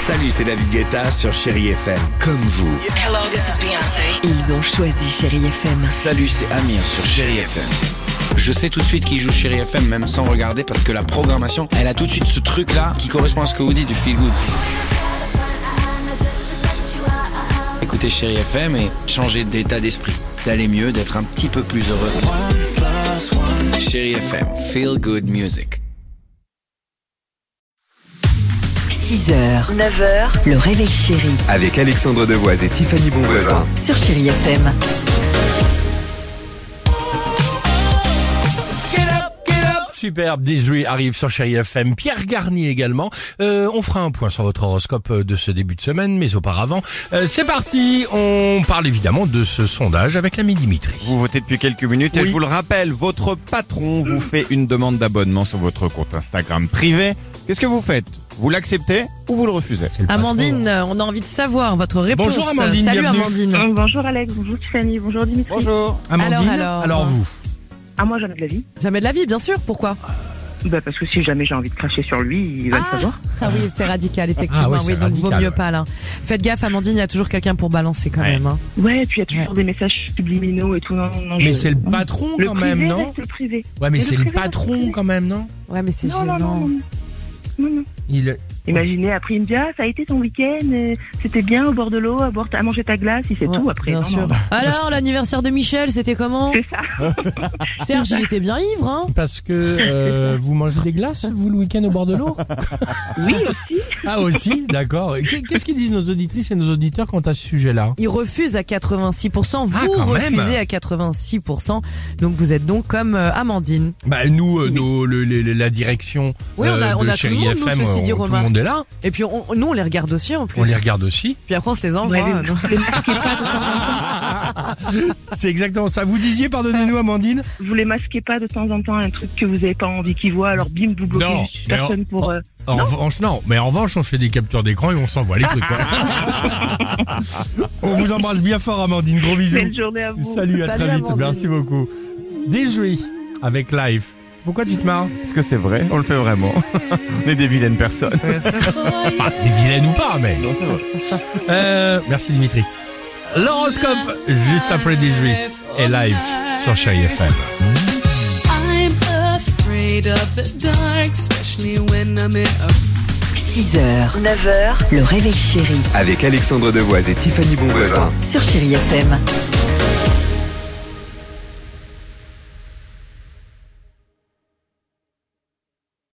Salut, c'est David Guetta sur Chérie FM. Comme vous. Hello, this is Beyoncé. Ils ont choisi Chérie FM. Salut, c'est Amir sur Chérie FM. Je sais tout de suite qui joue Chérie FM, même sans regarder, parce que la programmation, elle a tout de suite ce truc-là qui correspond à ce que vous dites du feel good. Écoutez Chérie FM et changez d'état d'esprit, d'aller mieux, d'être un petit peu plus heureux. Chérie FM, feel good music. 6h, 9h, le réveil chéri Avec Alexandre Devoise et Tiffany Bonvoisin. sur Chérie FM. Superbe, Disney arrive sur Chérie FM, Pierre Garnier également. On fera un point sur votre horoscope de ce début de semaine, mais auparavant, c'est parti. On parle évidemment de ce sondage avec l'ami Dimitri. Vous votez depuis quelques minutes et Oui. je vous le rappelle, votre patron vous fait une demande d'abonnement sur votre compte Instagram privé. Qu'est-ce que vous faites? Vous l'acceptez ou vous le refusez? C'est le patron. Amandine, on a envie de savoir votre réponse. Bonjour Amandine, Salut bienvenue. Amandine. Bonjour Alex, bonjour Tiffany, bonjour Dimitri. Bonjour. Amandine, Alors, vous Ah moi jamais de la vie. Jamais de la vie, bien sûr. Pourquoi? Bah parce que si jamais j'ai envie de cracher sur lui, il va le savoir. Ah oui, c'est radical, effectivement. Ah oui, c'est donc vaut radical, mieux ouais. pas là. Faites gaffe, Amandine, il y a toujours quelqu'un pour balancer quand Ouais. même. Hein. Ouais, et puis il y a toujours des messages subliminaux et tout. Non, Mais c'est le patron le quand privé même, non? reste le privé. Ouais, mais Et c'est le le privé, patron le privé. quand même, non? Ouais, mais c'est Non, gênant. non. Il... Imaginez, après il me dit ah ça a été ton week-end, c'était bien au bord de l'eau, à manger ta glace, il fait Ouais, tout après. bien Non, sûr. non. Alors, l'anniversaire de Michel, c'était comment? C'est ça. Serge, il était bien ivre, hein? Parce que vous mangez des glaces, vous, le week-end au bord de l'eau? Oui aussi. Ah aussi, d'accord. Qu'est-ce qu'ils disent nos auditrices et nos auditeurs quant à ce sujet-là? Il refuse à 86%, vous quand même. refusez à 86%. Donc vous êtes donc comme Amandine. Bah nous, la direction Oui, on a de tout le Chérie monde, nous, FM, ceci dit, tout le Romain. monde est là. Et puis nous, on les regarde aussi en plus. On les regarde aussi. Puis après, on se les envoie. Ouais, non les masquez pas de temps en temps. C'est exactement ça. Vous disiez, pardonnez-nous Amandine? Vous les masquez pas de temps en temps, un truc que vous avez pas envie qu'ils voient, alors bim, vous bloquez Non, juste mais personne pour... En revanche, non. Mais en revanche, on fait des captures d'écran et on s'envoie les trucs. quoi. On vous embrasse bien fort Amandine. Gros bisous. Belle journée à vous. Salut, à Salut, très vite. Amandine. Merci beaucoup. Déjoué avec Live. Pourquoi tu te marres? Est-ce que c'est vrai? On le fait vraiment. On est des vilaines personnes. Pas des vilaines ou pas, mais. Merci Dimitri. L'horoscope juste après 18 et Live sur Chérie FM. I'm afraid of the dark, especially when I'm in a 6h, 9h, le réveil chéri Avec Alexandre Devoise et Tiffany Bonvoisin. sur Chérie FM.